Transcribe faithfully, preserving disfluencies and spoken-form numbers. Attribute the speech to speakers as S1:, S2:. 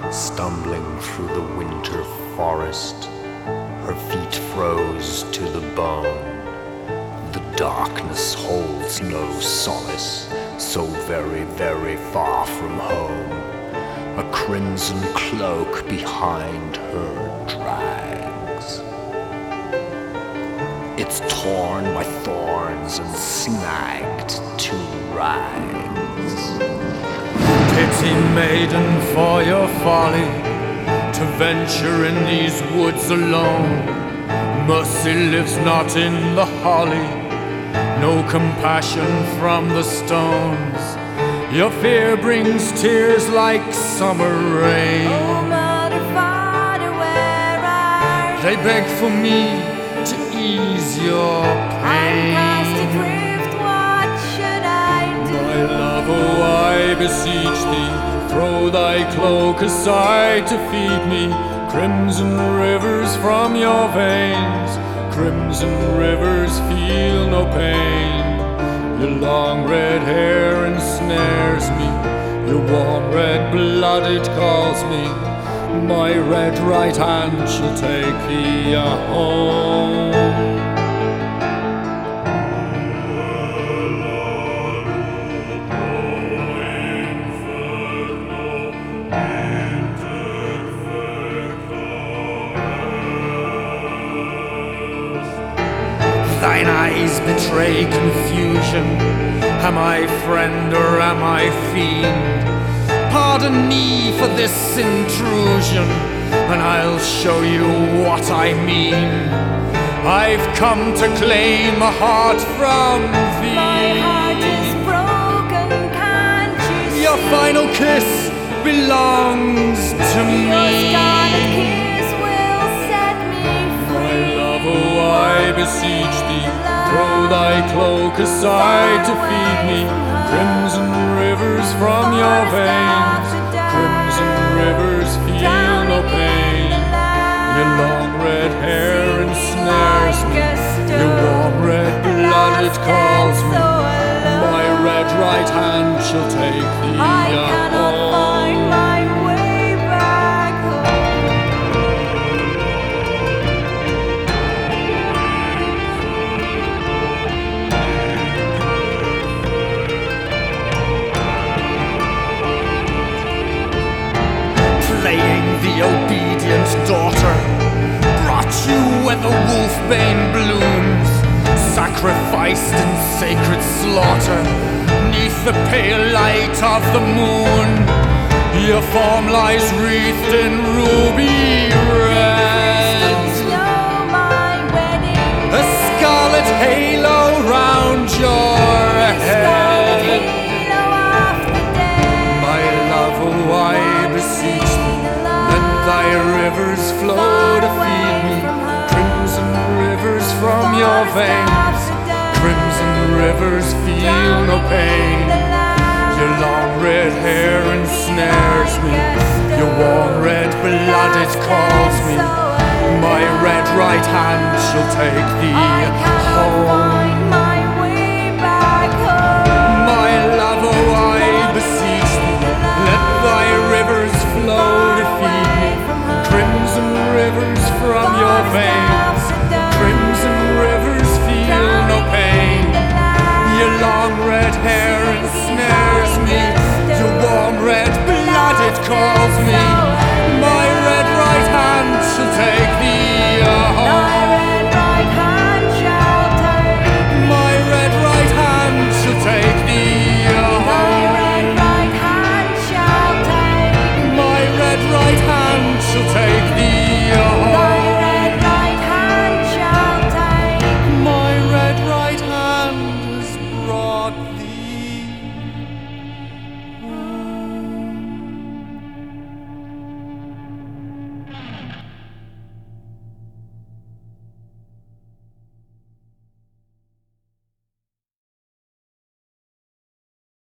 S1: stumbling through the winter forest. Her feet froze to the bone. The darkness holds no solace, so very, very far from home. A crimson cloak behind her drags. It's torn by thorns and snagged to rags.
S2: Pity, maiden, for your folly, to venture in these woods alone. Mercy lives not in the holly, no compassion from the stones. Your fear brings tears like summer rain.
S3: Oh, mother, father, where are you?
S2: They beg for me to ease your pain.
S3: I'm cast adrift, what should I do?
S2: My love, oh, I beseech thee, throw thy cloak aside to feed me. Crimson rivers from your veins, crimson rivers feel no pain. Your long red hair ensnares me, your warm red blood it calls me. My red right hand shall take thee home. Thine eyes betray confusion. Am I friend or am I fiend? Pardon me for this intrusion, and I'll show you what I mean. I've come to claim a heart from thee.
S3: My heart is broken, can't you see?
S2: Your final kiss belongs to me.
S3: Your scarlet kiss will set me free.
S2: My love, oh, I beseech thee, throw thy cloak aside to feed me. Crimson rivers from your veins, crimson rivers feel no pain. Your long red hair ensnares me, your warm red blood it calls me. My red right hand shall take thee
S3: I cannot find
S2: home.
S3: my way back
S2: Playing the obedient daughter brought you where the wolfbane blooms, sacrificed in sacred slaughter neath the pale light of the moon. Your form lies wreathed in ruby red,
S3: Slow my wedding
S2: a scarlet halo round your head.
S3: halo of the dead.
S2: My love, oh, I beseech thee, let thy rivers flow to feed me. Crimson rivers from your veins, crimson rivers feel no pain. Your long red hair ensnares me, your warm red blood it calls me. My red right hand shall take thee
S3: I cannot
S2: home.
S3: find my way back home.
S2: My love, oh, I beseech thee, let thy rivers flow to feed me. Crimson rivers from your veins, crimson rivers feel no pain. Your long red hair ensnares